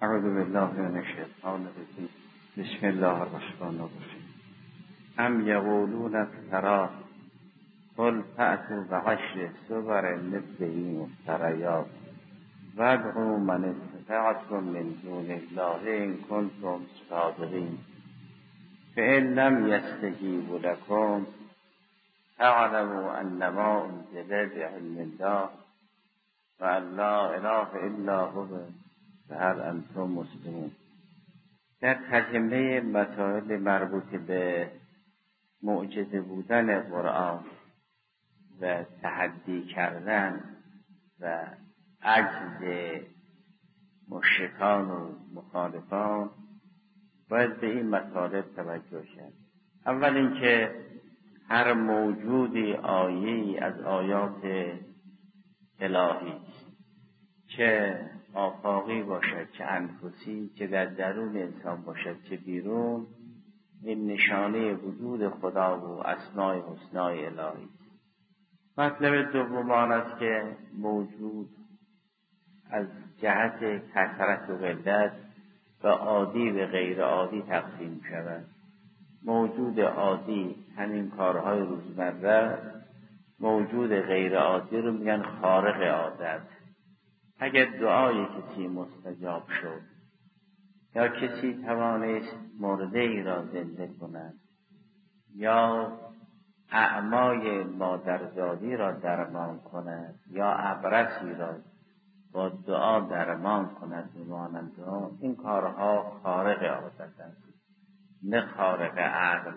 اعوذ بالله من الشیطان الرجیم. بسم الله الرحمن الرحیم. ام یقولون افتراه قل فأتوا بعشر سور مثله مفتریات وادعوا من استطعتم من دون الله ان کنتم صادقین فإن لم یستجیبوا لکم فاعلموا انما انزل بعلم الله وان لا اله الا هو فهل انتم مسلمون. در تجمه مسائل مربوط به معجزه بودن قرآن و تحدی کردن و عجز مشرکان و مخالفان باید به این مطالب توجه شد. اول اینکه هر موجودی آیه‌ای از آیات الهی است، چه آفاقی باشد چه انفسی، چه در درون انسان باشد چه بیرون، این نشانه وجود خدا و اسماء حسنای الهی است. مطلب دوم آن است که موجود از جهت کثرت و قلت و عادی و غیر عادی تقسیم شود. موجود عادی همین کارهای روزمره، موجود غیر عادی رو میگن خارق عادت. اگر دعای کسی مستجاب شد یا کسی توانست مرده ای را زنده کند یا اعمای مادرزادی را درمان کند یا ابرصی را با دعا درمان کند بمانند این کارها خارق عادت است، نه خارق عقل.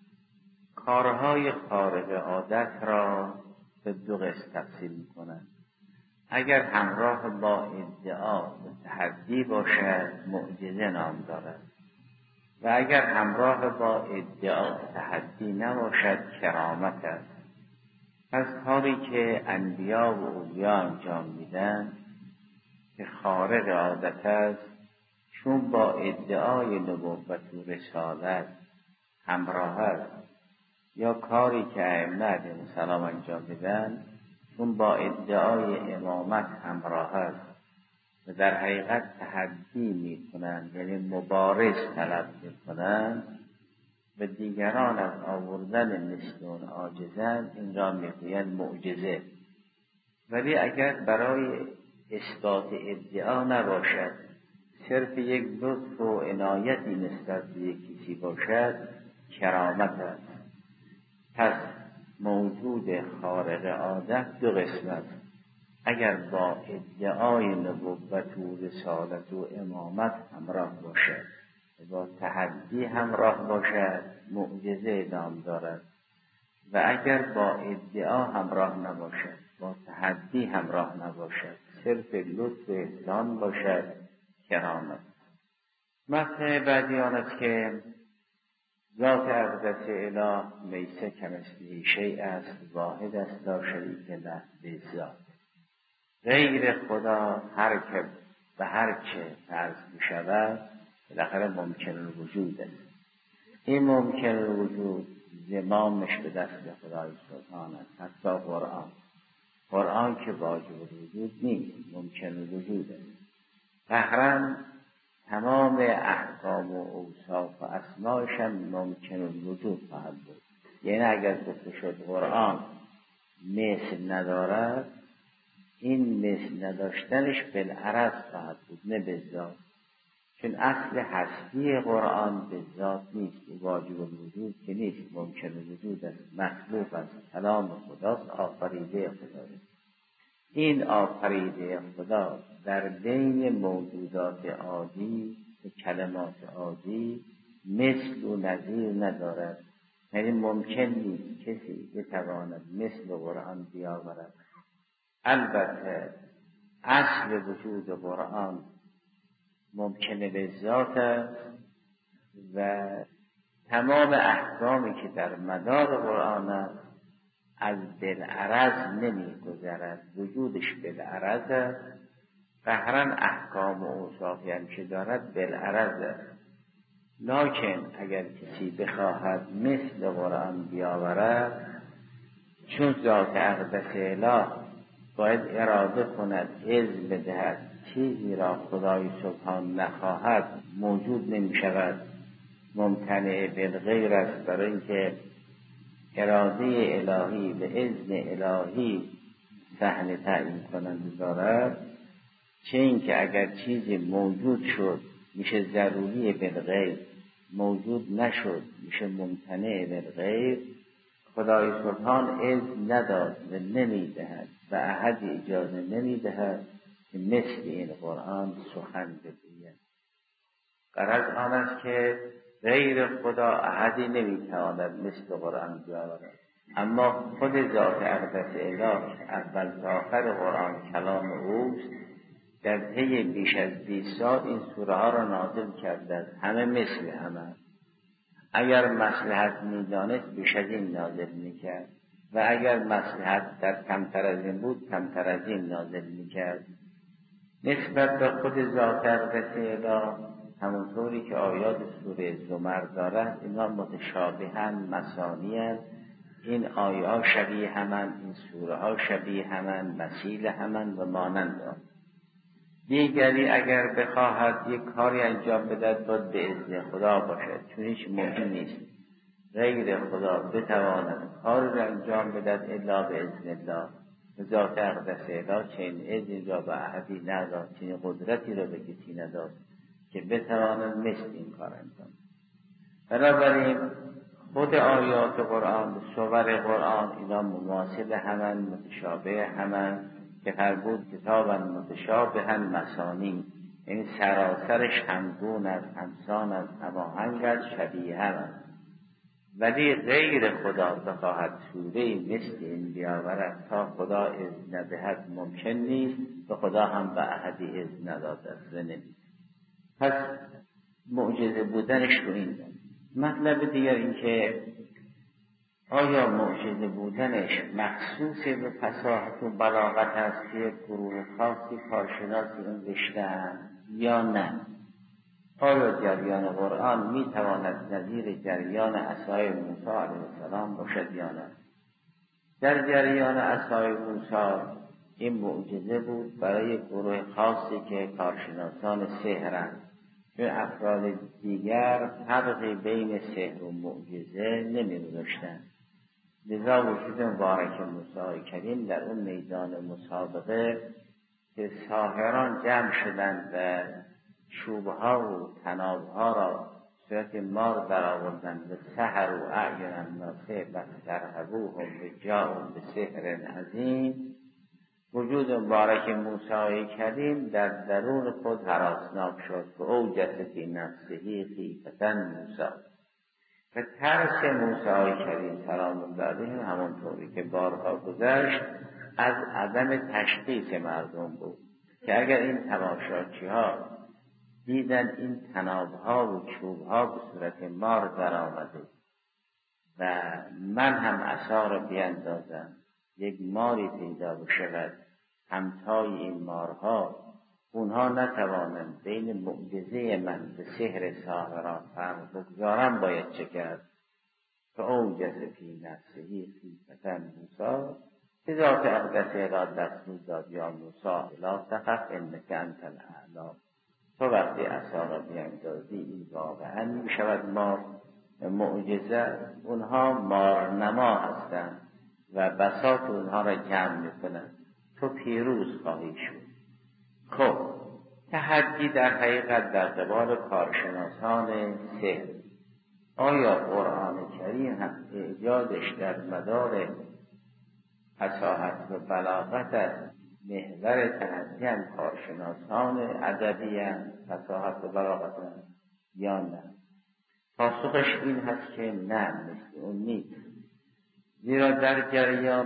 کارهای خارق عادت را به دو قسم تقسیم می‌کنند. اگر همراه با ادعا و تحدی باشد معجزه نام دارد و اگر همراه با ادعا و تحدی نباشد کرامت است. پس کاری که انبیا و اولیا انجام میدن که خارق عادت است، چون با ادعای نبوت و رسالت همراه است، یا کاری که ائمه علیهم السلام انجام میدن چون با ادعای امامت همراه است و در حقیقت تحدی میکنند، یعنی مبارز طلب میکنند و دیگران از آوردن مثل اون عاجزند، این را میگویند معجزه. ولی اگر برای اثبات ادعا نباشد، صرف یک لطف و عنایتی نسبت به یک کسی باشد، کرامت است. پس موجود خارق عادت دو قسم است. اگر با ادعای نبوت و رسالت و امامت همراه باشد و با تحدی همراه باشد معجزه نام دارد، و اگر با ادعا همراه نباشد، با تحدی همراه نباشد، صرف لطف و احسان باشد، کرامت. مطلب بعدی آن است که ذات اقدس اله لیس کمثله شیء است، واحد است لا شریک له به ذات. غیر خدا هر که به هر چه فرض می شود بالاخره ممکن الوجود است. این ممکن الوجود زمامش به دست خدای سبحانه است. حتی قرآن که واجب الوجود نیست، ممکن الوجود است. قهرن تمام احکام و اوصاف و اسمایش هم ممکن الوجود خواهد بود. یعنی اگر گفته شد قرآن مثل ندارد، این مثل نداشتنش بالعرض خواهد بود، نه به ذات. چون اصل هستی قرآن به ذات نیست، واجب الوجود که نیست، ممکن الوجود است، مخلوق است، کلام خداست، آفریده خداست. این آفریده خدا در بین موجودات عادی و کلمات عادی مثل و نظیر ندارد. یعنی ممکن نیست کسی بتواند مثل قرآن بیاورد. البته اصل وجود قرآن ممکنه به ذات است و تمام احکامی که در مدار قرآن است از بالعرض نمی گذرد، وجودش بالعرض است. قهرن احکام و اوصافی هم که دارد بالعرض است. لکن اگر کسی بخواهد مثل قرآن بیاورد، چون ذات اقدس اله باید اراده کند، اذن بدهد چیزی را خدای سبحان نخواهد موجود نمی شود، ممتنع بالغیر است، برای اینکه اراده الهی به اذن الهی صحنه تعیین کننده دارد. چه اینکه اگر چیزی موجود شد میشه ضروری بالغیر، موجود نشد میشه ممتنع بالغیر. خدای سبحان اذن نداد و نمیدهد و احدی اجازه نمیدهد که مثل این قرآن سخن بگوید. غرض آن است که غیر خدا احدی نمیتواند مثل قرآن بیاورد، اما خود ذات اقدس اله که اول تا آخر قرآن کلام اوست، در طی بیش از 20 سال این سوره ها را نازل کرده است. همه مثل همه. اگر مصلحت میدانست بیش از این نازل میکرد و اگر مصلحت در کمتر از این بود کمتر از این نازل میکرد. نسبت به خود ذات اقدس اله همونطوری که آیات سوره زمر دارد، اینها متشابهن، مثانی‌اند. این آیه ها شبیه همند، این سوره ها شبیه همند، مثیل همند و مانند آن. دیگری اگر بخواهد یک کاری انجام بدهد باید به اذن خدا باشد، چون هیچ ممکن نیست غیر خدا بتواند کاری را انجام بدهد الا به اذن الله. ذات اقدس اله چنین اذنی را به احدی نداد، چنین قدرتی را به کسی نداد که بتواند مثل این کار انجام. بنابراین خود آیات قرآن، سور قرآن، اینا مماثل همند، متشابه همند، که فرمود کتابا متشابها مثانی، این سراسرش همگون است، همسان است، هماهنگ است، شبیه است. ولی غیر خدا بخواهد سوره مثل این بیاورد تا خدا اذن ندهد ممکن نیست و خدا هم به احدی اذن نداده است و نمی‌دهد. پس معجزه بودنش رو این دارد. مطلب دیگر این که آیا معجزه بودنش مخصوص به فصاحت و بلاغت است که گروه خاصی کارشناسی این رشته‌اند یا نه؟ آیا جریان قرآن میتواند نظیر جریان عصای موسی علیه السلام باشد یا نه؟ در جریان عصای موسی این معجزه بود برای گروه خاصی که کارشناسان سحرند، چون افراد دیگر فرقی بین سحر و معجزه نمی‌گذاشتند. لذا وجود مبارک موسی کریم در اون میدان مسابقه که ساحران جمع شدند و چوبها و طنابها را صورت مار درآوردند و سحر و اعین الناس فاسترهبوهم وجاءوا بسحر عظیم، وجود مبارک موسی کریم در درون خود هراسناک شد و اوجس فی نفسه خیفة موسی. و ترس موسی کریم سلام الله علیه همونطوری که بارها گذشت از عدم تشخیص مردم بود که اگر این تماشاچی ها دیدن این طنابها و چوبها به صورت مار در آمده و من هم عصا را بیندازم یک ماری پیدا بشود همتای این مارها، اونها نتوانند بین معجزه من به سحر ساحران فرق بگذارم، باید چه کرد؟ فاوجس فی نفسه خیفة موسی، که ذات اقدس اله دستور داد یا موسی لا تخف انک انت الاعلی. تو وقتی عصا را بیندازی این واقعا می شود مار. معجزه اونها مارنما هستند و بساط اونها را جمع میکنند. تو پیروز خواهی شد. خب تحدی در حقیقت در قبال کارشناسان سحر. آیا قرآن کریم هم اعجازش در مدار فصاحت و بلاغت است؟ محور تحدی هم کارشناسان ادبی هم فصاحت و بلاغت هم یا نه؟ پاسخش این هست که نه، مثل اون نیست. زیرا در جریان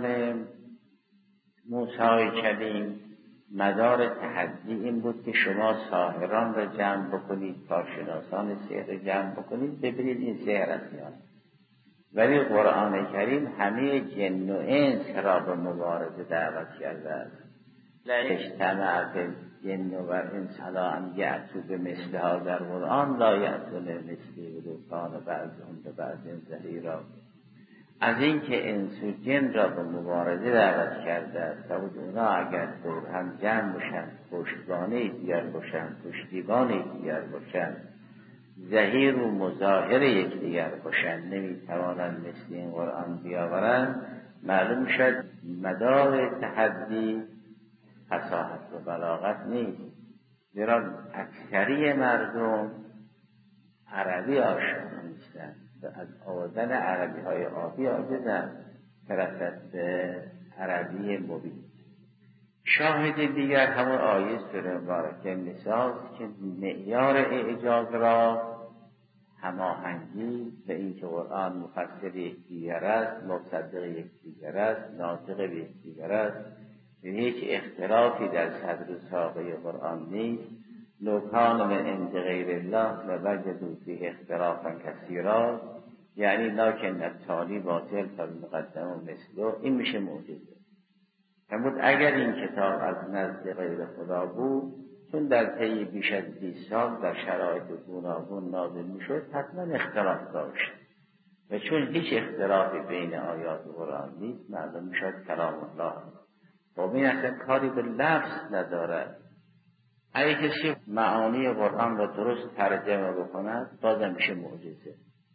موسی کلیم مدار تحدی این بود که شما ساحران را جمع بکنید، کارشناسان سحر جمع بکنید، ببینید این سحر است یا نه. ولی قرآن کریم همه جن و انس را به مبارزه دعوت کرده است. اجتمع جن و انس علی ان یأتوا بمثلها در قرآن لا یأتون مثله ولو کان بعضهم لبعض ظهیرا. از اینکه انس و جن را به مبارزه دعوت کرده است و اونا اگر دور هم جمع باشند، پشتوانه دیگر باشند، پشتیبان دیگر باشند، ظهیر و مظاهر یکدیگر باشند، نمیتوانند مثل این قرآن بیاورند، معلوم شد مدار تحدی فصاحت و بلاغت نیست. زیرا اکثری مردم عربی آشنا نیستند و از آوردن عربی های آبی عاجزند که رسد به عربی مبین. شاهد دیگر همون آیه سوره مبارکه نساست که معیار اعجاز را هماهنگی به اینکه قرآن مفسر یکدیگر است، مصدق یکدیگر است، ناطق به یکدیگر است، به هیچ اختلافی در صدر و ساقه قرآن نیست. لو کان من عند غیر الله لوجدوا فیه اختلافا کثیرا، یعنی لکن التالی باطل فالمقدم مثله. این میشه معجزه. فرمود اگر این کتاب از نزد غیر خدا بود، چون در طی بیش از 20 سال در شرایط گوناگون نازل میشد، حتما اختلاف داشت و چون هیچ اختلافی بین آیات قرآن نیست، معلوم میشد کلام الله. خب این اصلا کاری به لفظ ندارد. اگه کسی معانی قرآن را درست ترجمه بکند، بازم میشه معجزه.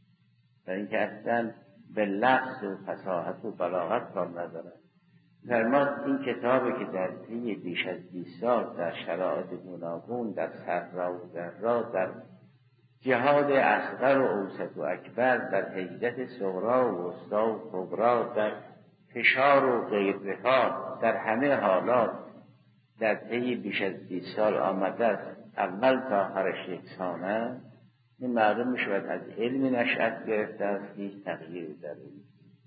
و اینکه اصلا به لفظ و فصاحت و بلاغت کار ندارد. فرماد این کتابی که در طی بیش از 20 سال در شرایط گوناگون، در سرا و ضرا، در جهاد اصغر و اوسط و اکبر، در هجرت صغرا و وسطی و کبرا، در فشار و غیرها، در همه حالات در طی بیش از 20 سال آمده است، اول تا آخرش یکسانه. این معلوم میشود از علمی نشأت گرفته است، هیچ تغییری در این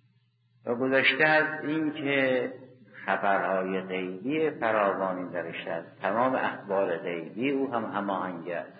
و گذشته از این که خبرهای غیبی فراوانی درش است. تمام اخبار غیبی او هم هماهنگ است.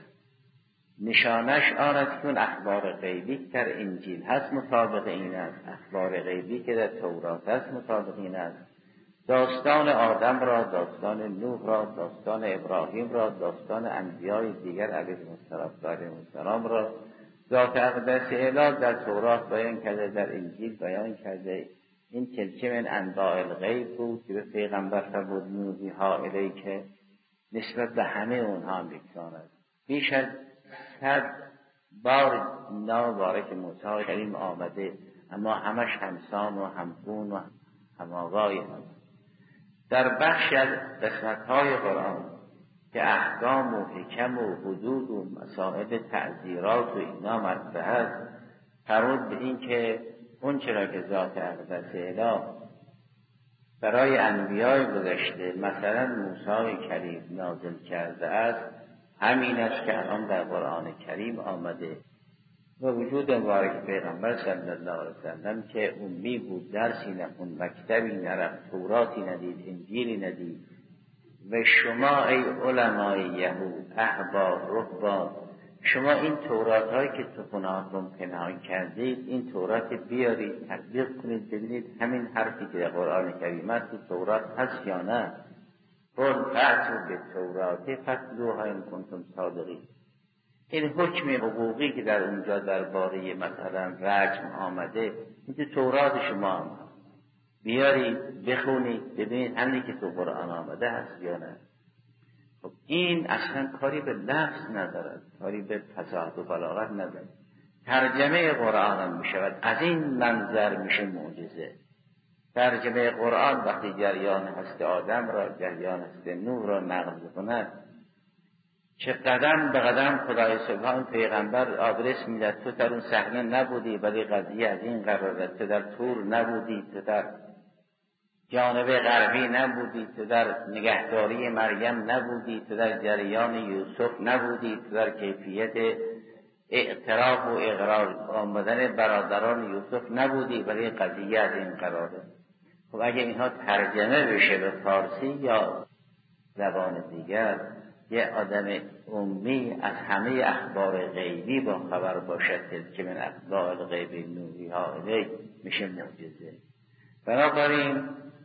نشانش آن است که اون اخبار غیبی که در انجیل هست مطابق این است، اخبار غیبی که در تورات هست مطابق این است. داستان آدم را، داستان نوح را، داستان ابراهیم را، داستان انبیای دیگر علیهم السلام را ذات اقدس الهی در تورات بیان کرده، در انجیل بیان کرده. این تلک من انباء الغیب بود که به پیغمبر فرمود نوحیها الیک، نسبت به همه اونها هم یکسان است. بیش از 100 بار نام مبارک موسی کریم آمده، اما همش همسان و همگون و هماوای هست. در بخش از قسمت‌های قرآن که احکام و حکم و حدود و مسائل تعزیرات و اینا مطرح است، فرمود به این که اون چرا که ذات اقدس الهی برای انبیای گذشته مثلا موسی کریم نازل کرده است، همین است که الان در قرآن کریم آمده. و وجود مبارک پیغمبر صلی الله علیه وسلم که امی بود، درسی نخوند، مکتبی نرفت، توراتی ندید، انجیلی ندید. و شما ای علمای یهود، احبار، رهبان، شما این تورات هایی که تو خونهاتون پنهان کردید، این تورات بیارید تطبیق کنید، ببینید همین حرفی که در قرآن کریم است تو تورات هست یا نه. قل فأتوا بالتوراة فاتلوها ان کنتم صادقین. این حکم حقوقی که در اونجا درباره مثلا رجم آمده، این تو تورات شما هم بیارید بخونید، ببینید همین که تو قرآن آمده هست یا نه. خب این اصلا کاری به لفظ ندارد، کاری به فصاحت و بلاغت ندارد. ترجمه قرآن هم میشود از این منظر میشه معجزه. ترجمه قرآن وقتی جریان هست آدم را، جریان هست نوح را نقل کند، چه قدم به قدم خدای سبحان پیغمبر آدرس میداد. تو در اون صحنه نبودی ولی قضیه از این قراره، تو در تور نبودی، تو در جانب غربی نبودی، تو در نگهداری مریم نبودی، تو در جریان یوسف نبودی، تو در کیفیت اعتراف و اقرار آمدن برادران یوسف نبودی ولی قضیه از این قراره. خب اگه اینها ترجمه بشه به فارسی یا زبان دیگر، یه آدم امی از همه اخبار غیبی با خبر باشد که من اخبار الغیب نوحیها الیک، میشه معجزه. بنابراین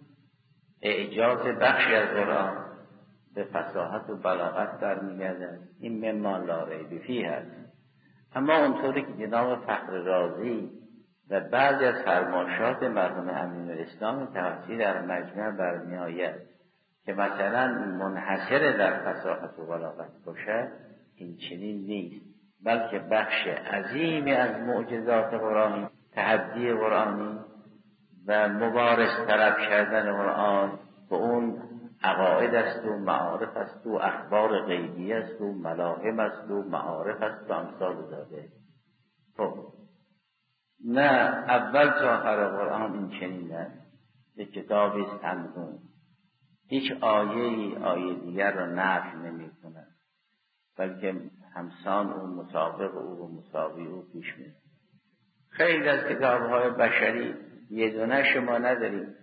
اعجاز بخشی از قرآن به فصاحت و بلاغت در میگردد. این مما لا ریب فیه هست. اما اونطوری که جناب فخر رازی و بعضی از فرمایشات مرحوم امین‌الاسلام طباطبایی در مجمع برمی آید که مثلا منحصر در فصاحت و بلاغت باشد، این چنین نیست، بلکه بخش عظیمی از معجزات قرآنی، تحدی قرآنی و مبارز طلب کردن قرآن به اون عقاید است و معارف است و اخبار غیبی است و ملاهم است و معارف است و امثال ذالک. خب نه، اول تا آخر قرآن این چنین است، یک کتابی است همگون، هیچ آیه دیگر را نفی نمی کند، بلکه همسان او، مسابق او و مساوی او پیش می. خیلی از کتاب‌های بشری یه دونه شما نداریم.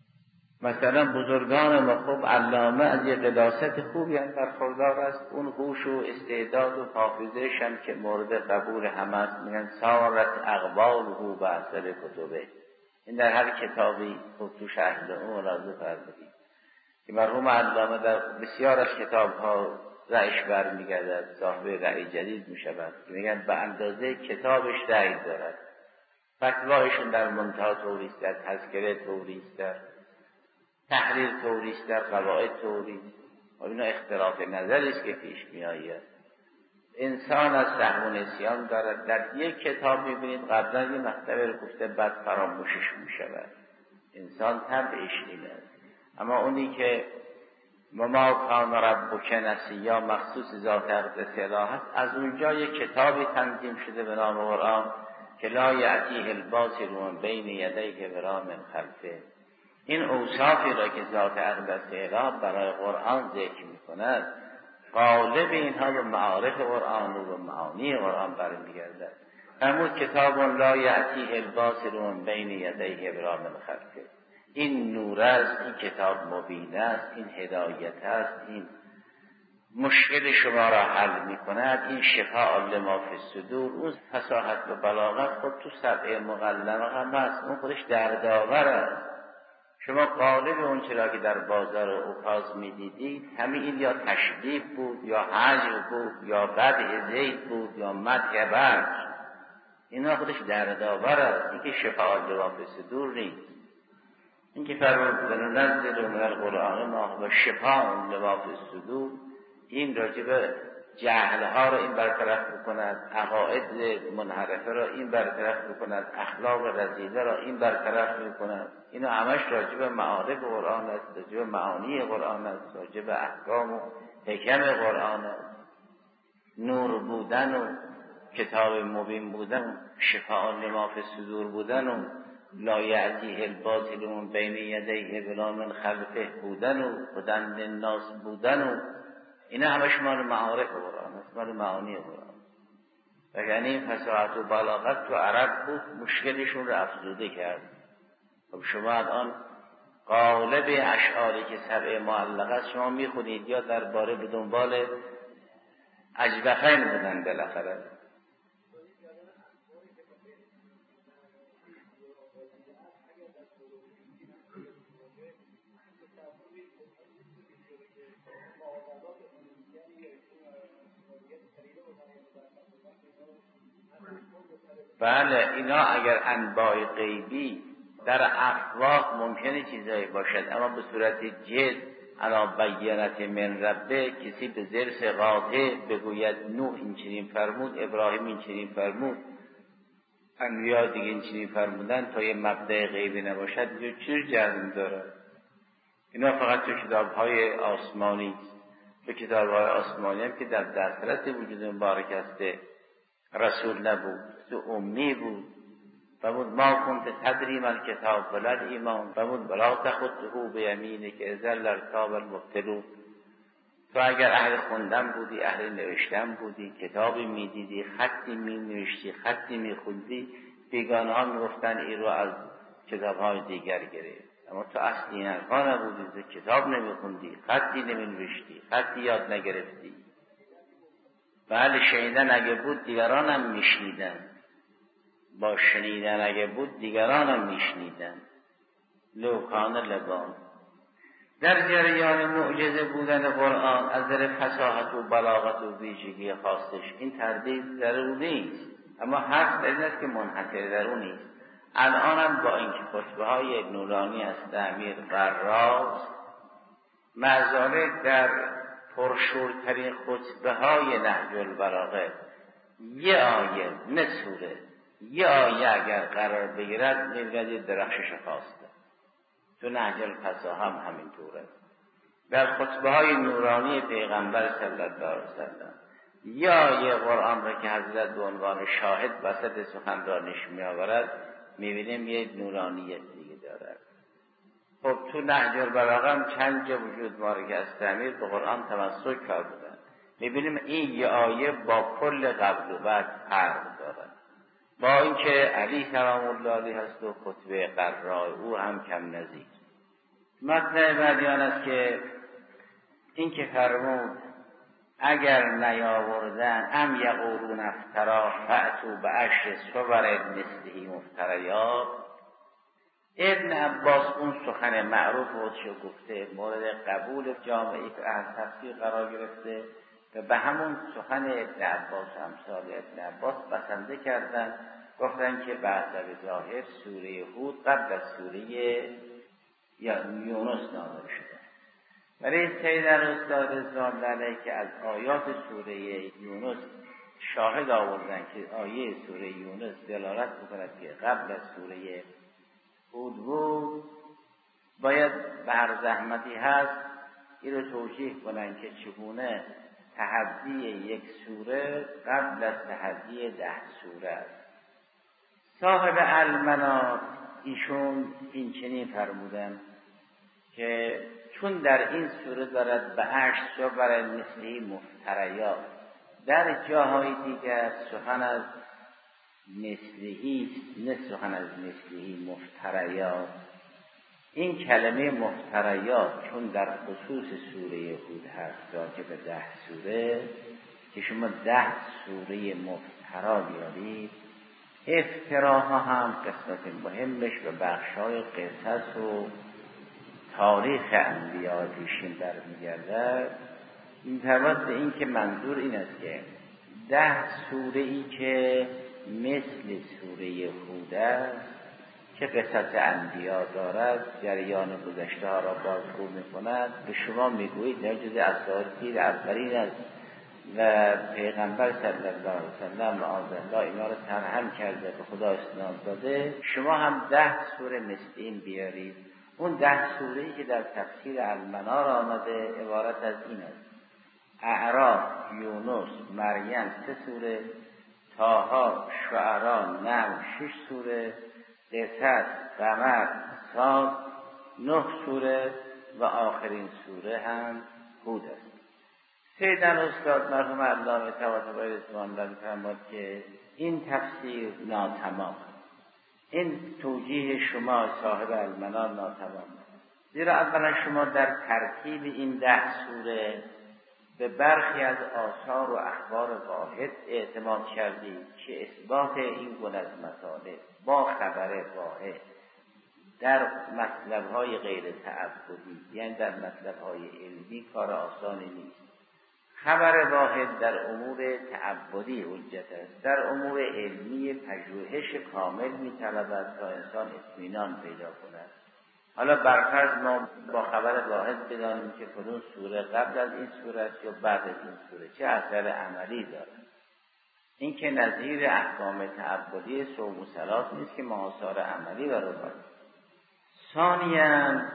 مثلا بزرگان ما خوب علامه از یه قداست خوبی هم برخوردار است، اون هوش و استعداد و حافظه‌ش هم که مورد قبول همه است، میگن سارت اقباله به اثر کتبه. این در هر کتابی خوب تو شهر اون ملاحظه فرمودید که مرحوم علامه در بسیار از کتاب‌ها رأیش برمیگردد، صاحب رأی جدید میشود که میگن به اندازه کتابش رأی دارد. فتوایشون در منتهی طوری است، در تذکره طوری است، در تحریر طوری است، در قواعد طوری است. و اینا اختلاف نظری است که پیش میآید. انسان از سهو و نسیان دارد. در یک کتاب میبینید قبلا یه مطلبی رو گفته بعد فراموشش میشود. انسان طبعش این است. اما اونی که ما کان ربک نسیا مخصوص ذات اقدس الهی است، از اونجا یک کتابی تنظیم شده به نام قرآن که لا یأتیه الباطل من بین یدیه ولا من خلفه. این اوصافی را که ذات اقدس الهی برای قرآن ذکر می‌کند، غالب اینها به معارف قرآن و به معانی قرآن برمیگردد. اما کتاب لا یأتیه الباطل من بین یدیه ولا من خلفه، این نور است، این کتاب مبین است، این هدایت است، این مشکل شما را حل می کند، این شفاء لما فی الصدور. اون فصاحت و بلاغت خود تو سبع مقلمه هم هست، اون خودش دردآور است. شما غالب اون چرا که در بازار اوکاز می دیدید همین این یا تشبیه بود یا حجر بود یا بدع زید بود یا مدح برج، اینا خودش دردآور است. این که شفاء لما فی الصدور نیست. این که فرمود ننزل من القرآن ما هو شفاء لما فی الصدور، این راجب جهلها را این برطرف بکند، عقاید منحرفه را این برطرف بکند، اخلاق رذیله را این برطرف میکند. اینا همش راجب معارف قرآن است، راجب معانی قرآن است، راجب احکام و حکم قرآن است. نور بودن و کتاب مبین بودن و شفاء لما فی الصدور بودن و لا یأتیه الباطل من بین یدیه ولا من خلفه بودن و هدی للناس بودن و اینا همش مال معارف قرآن است، مال معانی قرآن. و یعنی این فصاحت و بلاغت تو عرب بود، مشکلشون رو افزوده کرد. خب شما الان غالب اشعاری که سبع معلقه است شما میخونید یا درباره به دنبال اجدخین بودن بالاخره. بله، اینا اگر انباء غیبی در افواه ممکنه چیزایی باشد، اما به صورت جد علی بینت من ربه، کسی به ضرس قاطع بگوید نوح این چنین فرمود، ابراهیم این چنین فرمود، انبیا دیگه این چنین فرمودن، تا یه مبدأ غیبی نباشد یه چیز جزم داره. اینا فقط تو کتاب‌های آسمانی است. تو کتاب‌های آسمانی هم که در دسترس وجود مبارک است رسول نبود، تو امی بود. فرمود ما کنت تدری ما الکتاب ولا الایمان، فرمود ولا تخطه بیمینک اذا لارتاب المبطلون. تو اگر اهل خوندن بودی، اهل نوشتن بودی، کتابی میدیدی، خطی مینوشتی، خطی میخوندی، بیگانه ها میگفتن این رو از کتاب‌های دیگر گرفت. اما تو اصلی اینها نبودی، کتاب نمیخوندی، خطی نمینوشتی، خطی یاد نگرفتی. بله، شنیدن اگه بود دیگران هم میشنیدن، با شنیدن اگه بود دیگران هم میشنیدن. لوکان لبان. در جریان معجزه بودن قرآن از نظر فصاحت و بلاغت و ویژگی خاصش این تردید در او نیست، اما حق در این است که منحصر در او نیست. الانم با اینکه خطبه های نورانی است امیر قراست، مع در پرشورترین خطبه های نهج البلاغه یه آیه نه سوره، یه آیه اگر قرار بگیرد می‌بینید درخشش خواسته. تو نهج الفصاحه هم همینطوره. در خطبه های نورانی پیغمبر صلی الله علیه وسلم یه آیه قرآن را که حضرت به عنوان شاهد وسط سخنرانیش میآورد می‌بینیم یه نورانیت دیگه دارد. خب تو نهج البلاغه هم چند جا وجود داره که از تعمیر به قرآن تمسک کردن. می‌بینیم این یه آیه با کل قبل و بعد فرق دارد. با اینکه علی سلام الله علیه هست و خطبه قرار او هم کم نزدیک. مطلب بعدی آن است که این که فرمود اگر نیاوردن ام یقولون افترا فأتوا بعشر صور مثله مفتریات. ابن عباس اون سخن معروف خودشو گفته، مورد قبول جامعه اهل تفسیر قرار گرفته و به همون سخن ابن عباس و امثال ابن عباس بسنده کردن، گفتن که بعد به ظاهر سوره هود قبل از سوره یونس نازل شده. برای سید استاد زال علیه که از آیات سوره یونس شاهد آوردن که آیه سوره یونس دلالت می‌کند که قبل از سوره هود بود، باید به هر زحمتی هست این رو توجیه کنن که چگونه تحدی یک سوره قبل از تحدی 10 سوره است. صاحب المنار ایشون این چنین فرمودن که چون در این سوره دارد به 8 صور مثلی مفتریات، در جاهای دیگر سخن از مثلی است، نه سخن از مثلی مفتریات. این کلمه مفتریات چون در خصوص سوره هود هست راجع به 10 سوره، که شما 10 سوره مفترا بیارید، افتراها هم قسمت مهمش و بخشای قصص و تاریخ انبیاء پیشین برمیگرده. این طبعا این که منظور این است که 10 سوره ای که مثل سوره هود است که قصص انبیاء دارد، جریان گذشته ها را بازگو می‌کند، به شما میگویید در جز اساطیر اولین است و پیغمبر صلی الله علیه وسلم معاذالله اینا را ترحم کرده، به خدا استناد داده، شما هم 10 سوره مثل این بیارید. اون 10 سوره‌ای که در تفسیر المنار آمده عبارت از این است: اعراف، یونس، مریم 3 سوره، طه، شعراء، نمل 6 سوره، قصص، قمر، صاد 9 سوره و آخرین سوره هم هود است. سیدن استاد مرحوم علامه طباطبایی رضوان الله فرمود که این تفسیر ناتمام، این توجیه شما صاحب المنار ناتمام، زیرا اولا شما در ترتیب این 10 سوره به برخی از آثار و اخبار واحد اعتماد کردید که اثبات این گونه از مطالب با خبر واحد در مطلب‌های غیر تعبدی، یعنی در مطلب‌های علمی، کار آسانی نیست. خبر واحد در امور تعبدی حجت است، در امور علمی پژوهش کامل می‌طلبد تا انسان اطمینان پیدا کند. حالا برفرض ما با خبر واحد بدانیم که کدوم سوره قبل از این سوره است یا بعد از این سوره، چه اثر عملی دارد؟ این که نظیر احکام تعبدی صوم و صلات نیست که آثار عملی برابر. ثانیاً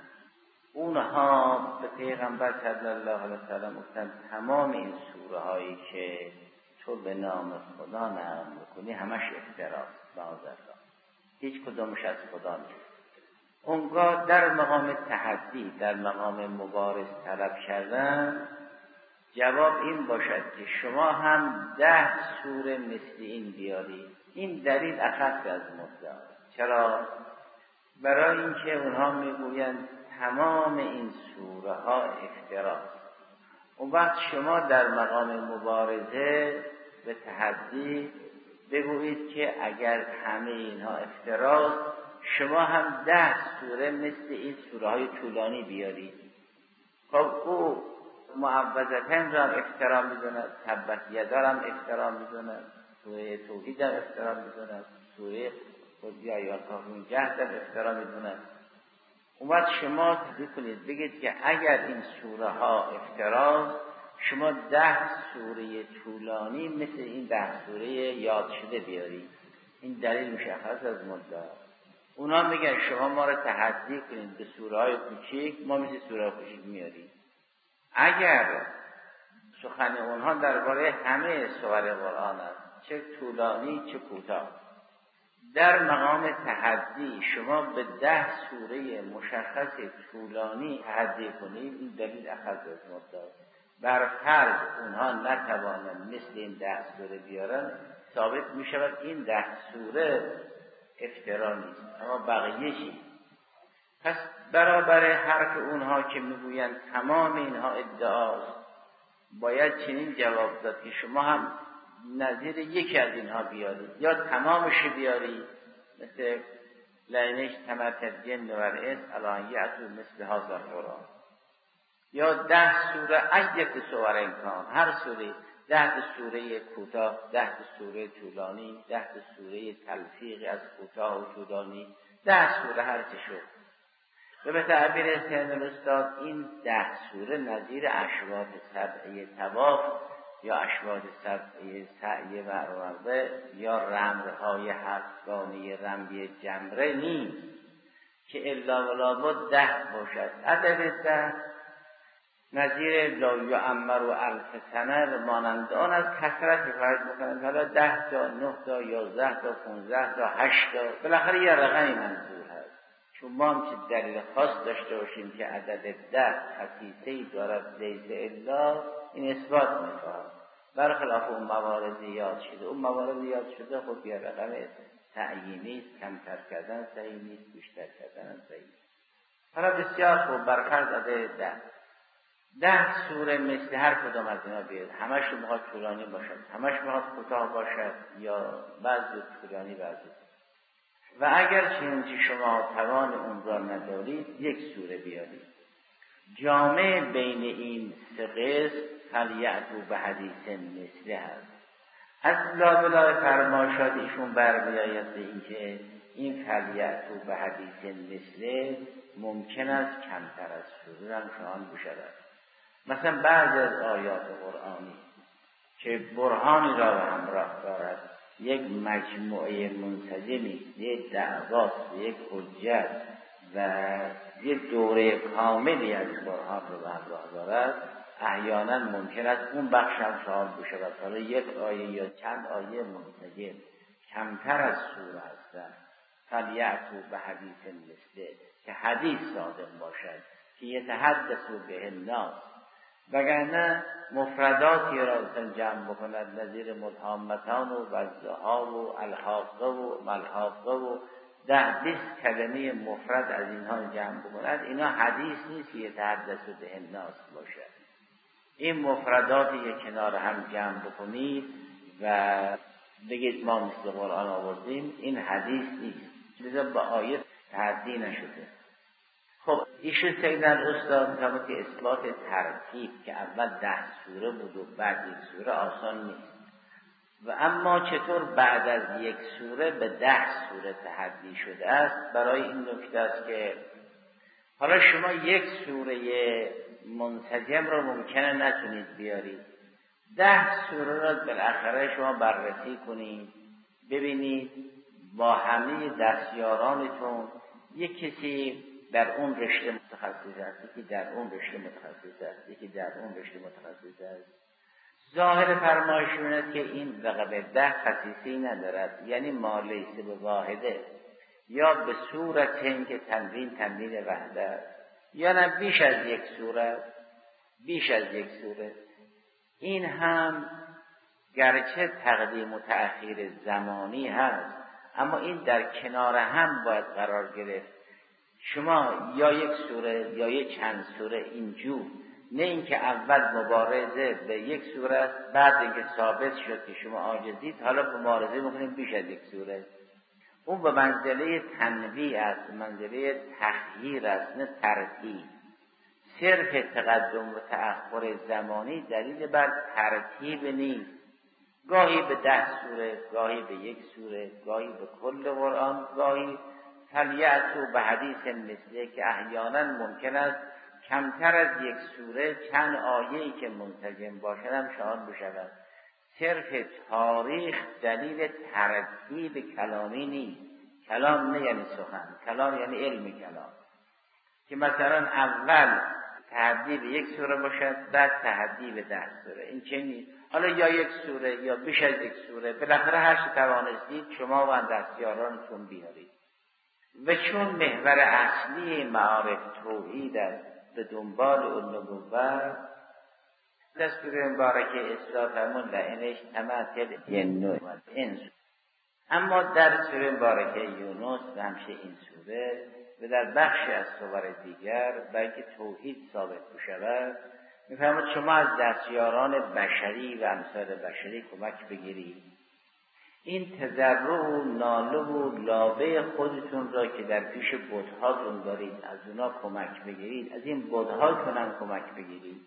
اونها به پیغمبر صلی الله علیه وسلم گفتن تمام این سوره هایی که تو به نام خدا نقل میکنی همش افتراست، معاذالله، هیچ کدومش از خدا نیست. اونگاه در مقام تحدی، در مقام مبارز طلب کردن، جواب این باشد که شما هم 10 سوره مثل این بیارید. این دلیل اخف از مدعا. چرا؟ برای اینکه اونها میگویند تمام این سوره ها افتراست. اون وقت شما در مقام مبارزه به تحدی بگویید که اگر همه اینها افتراست، شما هم 10 سوره مثل این سوره های طولانی بیارید. خب او معوذتین را افترا می‌داند، تبت یدا را افترا می‌داند، سوره توحید را افترا می‌داند، سوره خودی یا کافون جهد افترا میدونن. اومد شما تحقیق کنید بگید که اگر این سوره ها افتراست، شما 10 سوره طولانی مثل این 10 سوره یاد شده بیارید. این دلیل مشخص از مدعا. اونا میگن شما ما رو تحدی کنید به سوره های کوچیک، ما مثل سوره های کوچیک میاریم. اگر سخن اونها درباره همه سور قرآن است، چه طولانی چه کوتاه، در مقام تحدی شما به 10 سوره مشخص طولانی تحدی کنید، این دلیل اخذ از مدعا. بر فرض اونها نتوانند مثل این 10 سوره بیارن، ثابت می شود این 10 سوره افترا نیست، اما بقیه چی؟ پس برابر حرف اونها که میگویند تمام اینها ادعاست، باید چنین جواب داد که شما هم نظیر یکی از اینها بیارید، یا تمامش بیارید، مثل لعنش تمتد جن و الانس الی یأتوا مثل هذا القرآن، یا 10 سوره ایت سور امکان، هر سوره 10 سوره کوتاه، 10 سوره طولانی، 10 سوره تلفیق از کوتاه و طولانی، 10 سوره هر چه شد. و به تعبیر سید استاد این 10 سوره نظیر اشواط سبعه طواف یا اشواط سبعه سعی و عرضه یا رمزهای هفتگانی رمزی جمره نیست که الا ولا بود 10 باشد. عدد 10 نظیر لا یعمر و الف سنه مانند آن از کثرت فرض میکنند. حالا 10 تا 9 تا 11 تا 15 تا 8 تا بالاخره یه رقمی منظور هست. چون ما هم چه دلیل خاص داشته باشیم که عدد 10 خصیصه‌ای دارد لیس الا، این اثبات میخواهد. برخلاف اون موارد یاد شده، اون موارد یاد شده خود یه رقم تعیینی است، کمتر کردن صحیح نیست، بیشتر کردن صحیح. حالا بسیار خوب، برفرض عدد 10 سوره مثل هر کدام از اینا بیاد، همش میخواد طولانی باشد، همش میخواد کوتاه باشد، یا بعضی طولانی بعضی. و اگر چنانچه شما توان اون را ندارید، یک سوره بیارید. جامع بین این سه قسم فلیأتوا بحدیث مثله هست. از لابلای فرمایشات ایشون برمیآید به اینکه این فلیأتوا بحدیث مثله ممکن است کمتر از سوره هم بشود. مثلا بعض از آیات قرآنی که برهانی را به همراه دارد، یک مجموعه منسجمی، یک دعواست، یک حجت و یک دوره کاملی از برهان را به همراه دارد، احیانا ممکن است اون بخش هم شامل بشود. حالا یک آیه یا چند آیه منسجم کمتر از سوره هستند، فلیأتوا بحدیث مثله، که حدیث صادق باشد که یتحدثوا به الناس، وگرنه مفرداتی را جمع بکند نظیر ملهامتان و وزها و الحاقه و ملحاقه و 10-20 کلمه مفرد از اینها جمع بکند، اینا حدیث نیست که یتحدثوا به الناس باشد. این مفرداتی که کنار هم جمع بکنید و بگید ما مثل قرآن آوردیم، این حدیث نیست، لذا با آیه تحدی نشده. خب ایشون سیدن استاد می‌فرماید که اثبات ترتیب که اول 10 سوره بود و بعد یک سوره آسان نیست. و اما چطور بعد از یک سوره به 10 سوره تحدی شده است؟ برای این نکته است که حالا شما یک سوره منسجم رو ممکنه نتونید بیارید، 10 سوره را بالاخره شما بررسی کنید، ببینید با همه دستیارانتون یک کسی در اون رشته متخصص است، یکی در اون رشته متخصص است، یکی در اون رشته متخصص است. ظاهر فرمایشون است که این رقم 10 خصیصی ندارد، یعنی ما لیس به واحده، یا به صورت که تنوین وحده، یا نه بیش از یک صورت، بیش از یک صورت. این هم گرچه تقدیم و تأخیر زمانی هست، اما این در کنار هم باید قرار گرفت. شما یا یک سوره یا یک چند سوره اینجور، نه اینکه اول مبارزه به یک سوره، بعد اینکه ثابت شد که شما عاجزید حالا مبارزه میکنیم بیش از یک سوره. اون به منزله تنویع است، منزله تخییر است، نه ترتیب. صرف تقدم و تأخر زمانی دلیل بر ترتیب نیست. گاهی به 10 سوره، گاهی به 1 سوره، گاهی به کل قرآن، گاهی فلیأتوا بحدیث مثله که احیانا ممکن است کمتر از 1 سوره چند آیه‌ای که منسجم باشد هم شامل بشود. صرف تاریخ دلیل ترتیب کلامی نیست. کلام نه یعنی سخن، کلام یعنی علم کلام، که مثلا اول تحدی به 1 سوره باشد، بعد تحدی به 10 سوره. این چه نیست. حالا یا 1 سوره یا بیش از 1 سوره، بالاخره هر چه توانستید شما و دستیارانتون بیارید. و چون محور اصلی معارف توحید است، به دنبال النبوت، دستور مبارکه اصلاح فرمون لئنش تمثل جن و انس. اما در سوره مبارکه یونس و همشه این سوره و در بخشی از سور دیگر برای که توحید ثابت بشود میفرماید شما از دستیاران بشری و امثال بشری کمک بگیرید. این تضرع و ناله و لابه خودتون را که در پیش بت‌هاتون دارید از اونا کمک بگیرید، از این بت‌هاتون هم کمک بگیرید.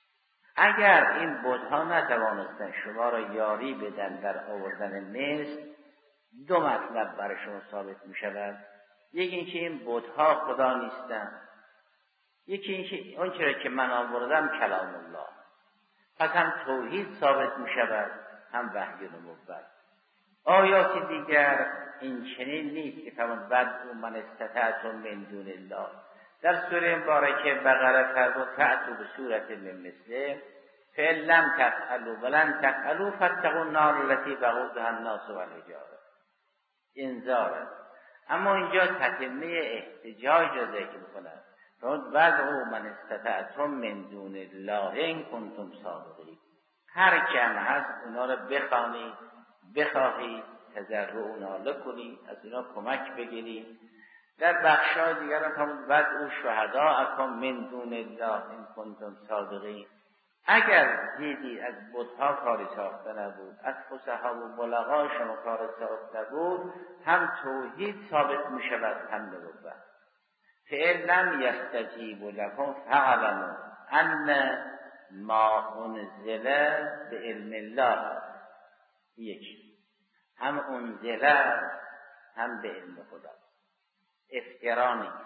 اگر این بت‌ها نتوانستن شما را یاری بدن در آوردن مثل، 2 مطلب برای شما ثابت می شود. یکی اینکه این بت‌ها خدا نیستن، یکی اینکه اون چرا که من آوردم کلام الله. پس هم توحید ثابت می شود، هم وحی نبوت. آیات دیگر این چنین نیست که فرمود بدعوا من استطعتم من دون الله. در سوره مبارکه بقره فرمود فأتوا بسورة من مثله فإن لم تفعلوا ولن تفعلوا فاتقوا النار التي وقودها الناس والحجاره. انذار. اما اینجا تتمه احتجاج را ذکر می‌کند. فرمود بدعوا من استطعتم من دون الله ان کنتم صادقین. هر کم هست اونا را بخواهید تضرع و ناله کنید، از اونا کمک بگیرید. در بخشای دیگر هم فرمود بدعوا شهداءکم من دون الله ان کنتم صادقین. اگر دیدید از بت‌ها کاری ساخته نبود، از فصحا و بلغا شما کار ساخته نبود، هم توحید ثابت می شود هم نبوت. فإن لم یستجیبوا لکم فاعلموا ان ما انزل بعلم الله. یکی هم انزل هم به علم خدا، افترا نیست.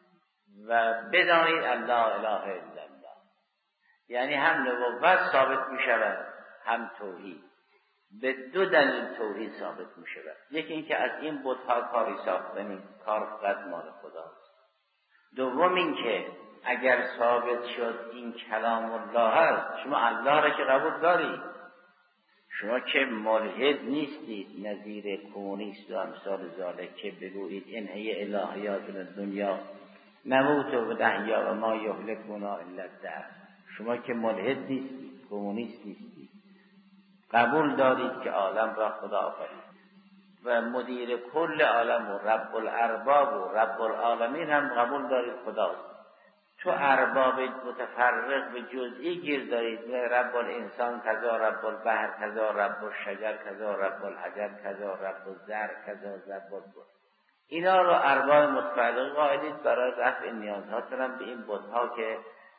و بدانید الله اله الا الله، یعنی هم نبوت ثابت می شود هم توحید. به 2 دلیل توحید ثابت می شود. یکی اینکه از این بت‌ها کاری ساخته نیست، کار فقط مال خداست. دوم اینکه اگر ثابت شد این کلام الله است، شما الله را که قبول دارید، شما که ملحد نیستید نظیر کمونیست و امثال ذالک که بگویید این هی الهیات دنیا نموت و نحیا و ما یهلکنا الا الدهر. شما که ملحد نیستید، کمونیست نیستید، قبول دارید که عالم را خدا آفرید و مدیر کل عالم و رب الارباب و رب العالمین هم قبول دارید خداست. تو ارباب متفرق به جزئی گیر دارید، رب الانسان کذا، رب البحر کذا، رب الشجر کذا، رب الحجر کذا، رب الزر کذا، رب البر. اینا رو ارباب متفرق قائلید برای رفع نیازهاتون به این بت‌ها که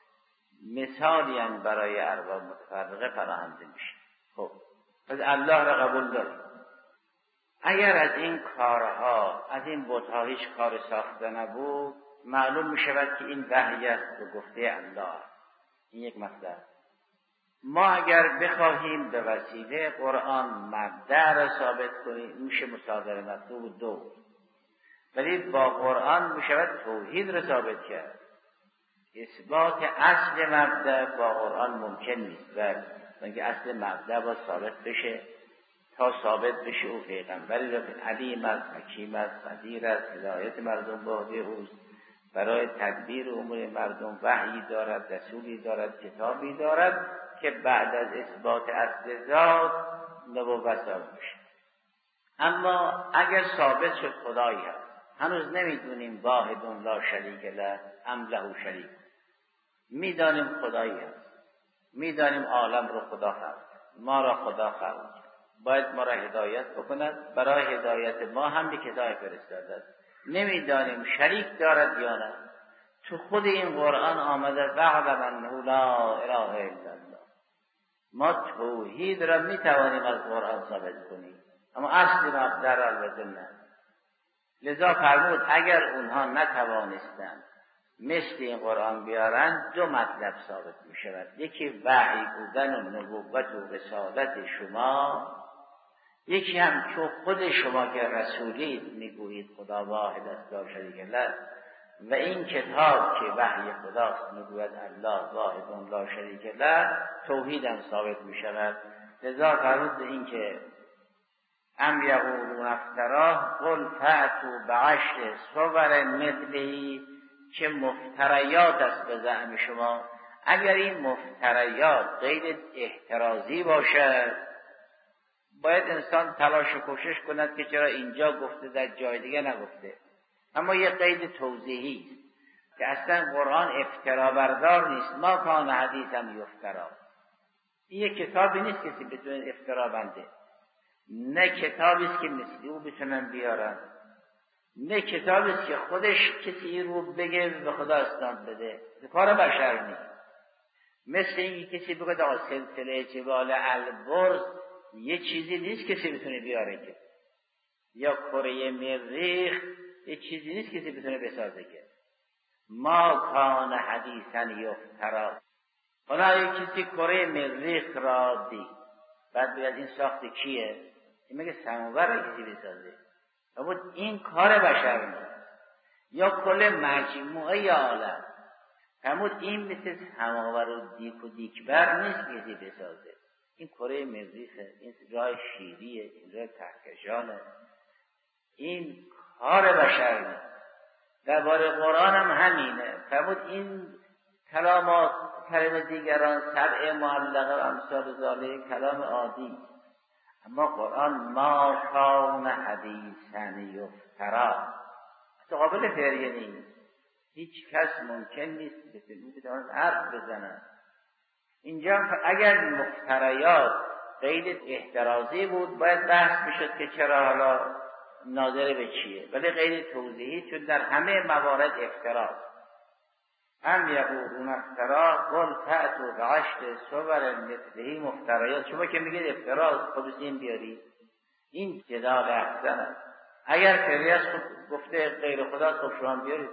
مثالی هم برای ارباب متفرقه فراهمده میشه. خب پس الله را قبول دارید. اگر از این کارها، از این بت‌ها هیچ کار ساخته نبود، معلوم می شود که این وحی است به گفته الله. این یک مطلب. ما اگر بخواهیم به وسیله قرآن مبدأ را ثابت کنیم میشه مصادره مطلوب 2. ولی با قرآن می شود توحید را ثابت کرد. اثبات اصل مبدأ با قرآن ممکن نیست، ولی اصل مبدأ با ثابت بشه. تا ثابت بشه او پیغمبری علیم است، حکیم است، قدیر است، هدایت مردم به عهده اوست، برای تدبیر امور مردم وحی دارد، رسولی دارد، کتابی دارد که بعد از اثبات اصل ذات نبوت ثابت میشه. اما اگر ثابت شد خدایی هست، هنوز نمیدونیم واحد لا شریک له ام له شریک. میدانیم خدایی هست، میدانیم عالم رو خدا خلق، ما را خدا خلق، باید ما را هدایت بکند، برای هدایت ما هم به کتاب فرستاده است. نمیدانیم شریک دارد یا نه. تو خود این قرآن آمده فاعلم انه لا اله الا الله. ما توحید را میتوانیم از قرآن ثابت کنیم، اما اصل مبدأ را البته نه. لذا فرمود اگر اونها نتوانستند مثل این قرآن بیارن، دو مطلب ثابت می شود. یکی وحی بودن و نبوت و رسالت شما، یکی هم چون خود شما که رسولید میگویید خدا واحد است لا شریک له، و این کتاب که وحی خداست میگوید الله واحد لا شریک له، توحید هم ثابت می شود. لذا فرمود این که ام یقولون افتراه قل فأتوا بعشر صور مثله، که مفتریات است به زعم شما. اگر این مفتریات غیر احترازی باشد، باید انسان تلاش و کوشش کند که چرا اینجا گفته در جای دیگه نگفته. اما یه قید توضیحی است که اصلا قرآن افترا بردار نیست. ما کان حدیثا یفترا، این یک کتابی نیست کسی بتونه افترا بنده، نه کتابی است که مثل او بتونن بیارن، نه کتابی است که خودش کسی رو بگه به خدا اسناد بده، کار بشر نیست. مثل این کسی بگه در سلسله جبال البرز یه چیزی نیست کسی بتونه بیاره که، یا کره مریخ یه چیزی نیست کسی بتونه بسازه که. ما کان حدیثا یفترا. حالا یک کسی کره مریخ را دید، بعد بیاد این ساخت کیه؟ این میگه سماور را کسی بسازه. اما این کار بشر نیست. یا کل مجموعه عالم، اما این مثل سماور و دیک و دیکبر نیست کسی بسازه. این کره مریخه، این راه شیریه، این راه کهکشانه، این کار بشر نیست. درباره قرآن هم همینه. فرمود این کلامات، کلام دیگران، سبع معلقه و امثال ذالک کلام عادی، اما قرآن ما کان حدیثا یفترا، قابل فریه نیست. هیچ کس ممکن نیست که بدون حرف بزنن. اینجا اگر مفتریات غیر احترازی بود باید بحث میشد که چرا حالا ناظر به چیه، ولی غیر توضیحی، چون در همه موارد افتراست. هم یقولون افترا قل فأتوا بعشر صور مثله مفتریات. شما که میگید افتراست، خب این بیاری، این جدال احسن است. اگر فریاس گفته غیر خدا، خب شما بیارید.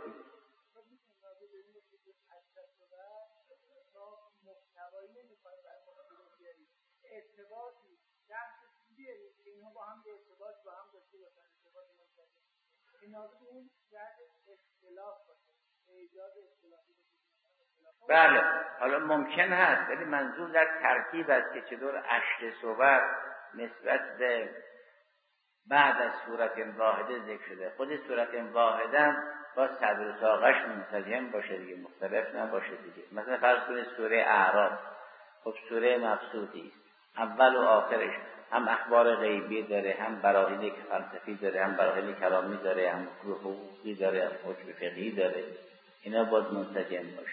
بله، حالا ممکن هست، ولی منظور در ترتیب است که چطور عشر صور نسبت به بعد از صورت واحده ذکر شده. خود صورت واحده با صدر و ساقش منسجم باشه دیگه، مختلف نباشه دیگه. مثلا فرض کنید سوره اعراف، خب سوره مبسوطی است، اول و آخرش هم اخبار غیبی داره، هم براهین فلسفی داره، هم براهین کلامی داره، هم حقوقی داره، هم حکم فقهی داره. اینا باید منسجم باشه.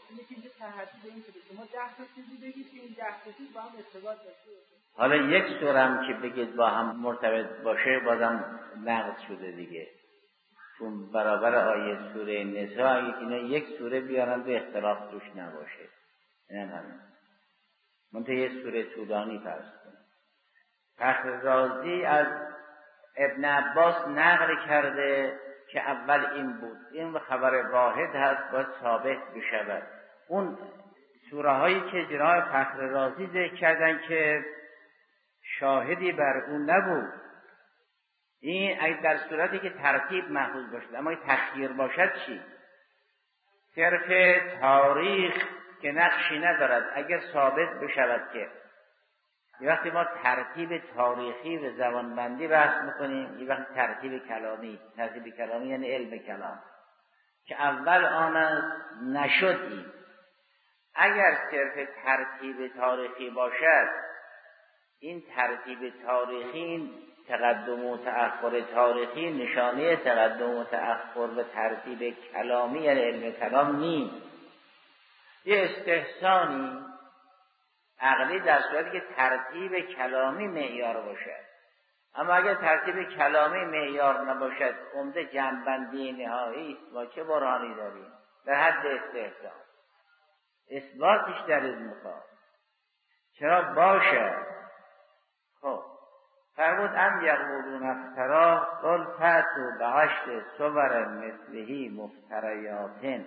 حالا یک سوره هم که بگید با هم مرتبط باشه بازم نقض شده دیگه، چون برابر آیه سوره نساء اینا یک سوره بیارن به اختلاف توش نباشه. اینم همین. منتها یه سوره طولانی فرض کنیم. فخر رازی از ابن عباس نقل کرده که اول این بود، این خبر واحد هست باید ثابت بشود. اون سوره هایی که جناب فخر رازی ذکر کردن که شاهدی بر اون نبود، این اگه در صورتی که ترتیب محفوظ باشد، اما تخییر باشد چی؟ صرف تاریخ که نقشی ندارد، اگر ثابت بشود که یه وقتی ما ترتیب تاریخی و زبانبندی بحث میکنیم، یه وقتی ترتیب کلامی یعنی علم کلام که اول آن نشدی. اگر صرف ترتیب تاریخی باشد، این ترتیب تاریخی، تقدم و تأخر تاریخی نشانه تقدم و تأخر و ترتیب کلامی یعنی علم کلام نیست. یه استحسانی عقلی در صورتی که ترتیب کلامی معیار باشد. اما اگر ترتیب کلامی معیار نباشد، عمده جنبندی نهایی است. ما چه برهانی داریم؟ در حد استحسان اثباتش در از مخواه. چرا باشه؟ خب فرمود ام یقولون افترا قل فأتوا بعشر صور مثله مفتریات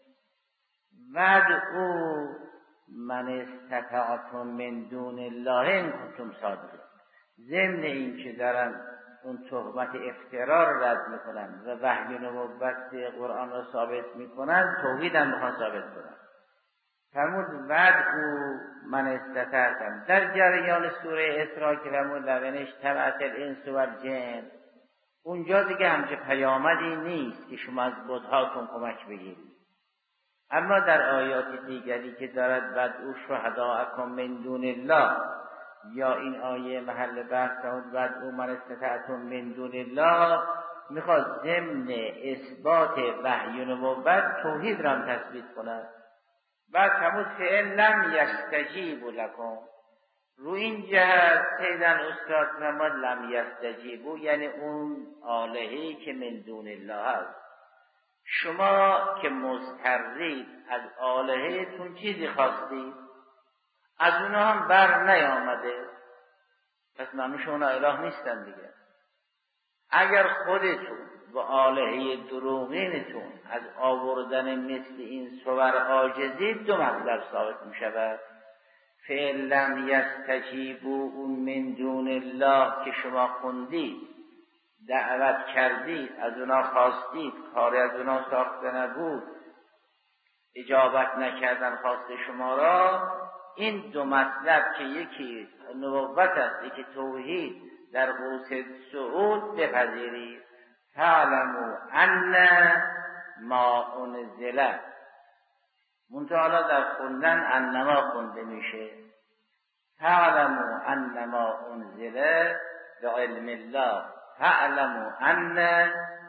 وادعوا من استطعتم من دون الله ان کنتم صادقین. ضمن این که دارن اون تهمت افترا رو رد میکنن و وحی نبوت قرآن رو ثابت میکنن، توحید هم میخوان ثابت کنن. فرمود وادعوا من استطعتم. در جریان سوره اسراء که فرمود لئن اجتمعت الانس والجن، اونجا دیگه همچه پیامدی نیست که شما از بت‌هاتون کمک بگیرید. اما در آیات دیگری که دارد وادعوا شهداءکم من دون الله، یا این آیه محل بحث فرمود وادعوا من استطعتم من دون الله، میخواد ضمن اثبات وحی و نبوت توحید را هم تثبیت کند. بعد فرمود فإن لم یستجیبوا لکم، رو این جهت سیدن استاد فرمود لم یستجیبوا یعنی اون آلهه‌ای که من دون الله است. شما که مضطرید از آلهه‌تون چیزی خواستید، از اونها هم بر نیامده، پس معنیش اونا اله نیستن دیگه. اگر خودتون و آلهه دروغینتون از آوردن مثل این صور عاجزید، دو مطلب ثابت می شود. فإن لم یستجیبوا اون من دون الله که شما خوندید، دعوت کردید، از اونا خواستید، کاری از اونا ساخته نبود، اجابت نکردن خواست شما را، این دو مطلب که یکی نبوت است یکی توحید در قوس صعود بپذیرید. فاعلموا ان ما انزل، منتها در خوندن انما خونده میشه. فاعلموا ان ما انزل بعلم الله. فاعلموا ان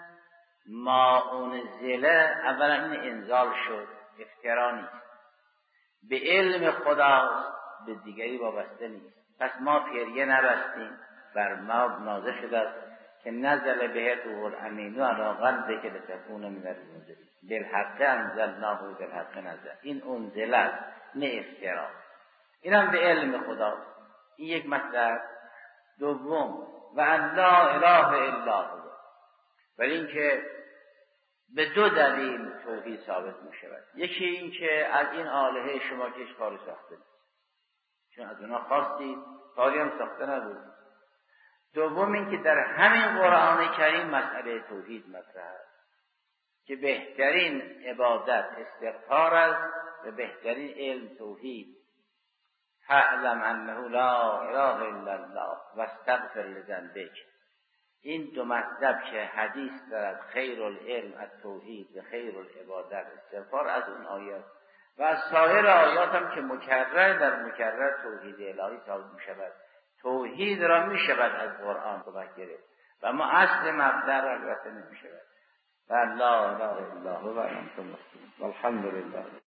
ما انزل، اولا این انزال شد، افترا نیست، به علم خداست، به دیگری وابسته نیست. پس ما پیریه نبستیم، بر ما نازل شده است که نزل به روح الامین علی قلبک لتکون من المنذرین بالحق انزلناه بالحق نزل. این انزل است نه افترا، اینم به علم خداست. این یک مطلب. دوم و ان لا اله الا هو، ولی اینکه به دو دلیل توحید ثابت می شود. یکی این که از این آلهه شما که هیچ کاری ساخته نیست، چون از اونا خواستید، کاری هم ساخته نبود. دوم این که در همین قرآن کریم مسئله توحید مطرح است که بهترین عبادت استغفار است و بهترین علم توحید. فاعلم انه لا اله الا الله واستغفر لذنبک. این دو مطلب که حدیث دارد، خیر العلم التوحید و خیر العبادت استغفار، از اون آیات و از سایر آیات هم که مکرر در مکرر توحید الهی ثابت می شود. توحید را می شود از قرآن کمک گرفت و ما اصل مبدأ را البته نمی شود. و لا اله الا هو و انتم مسلمون. والحمد لله.